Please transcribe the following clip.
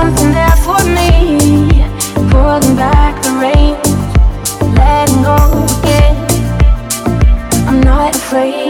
something there for me. Pulling back the reins, letting go again. I'm not afraid.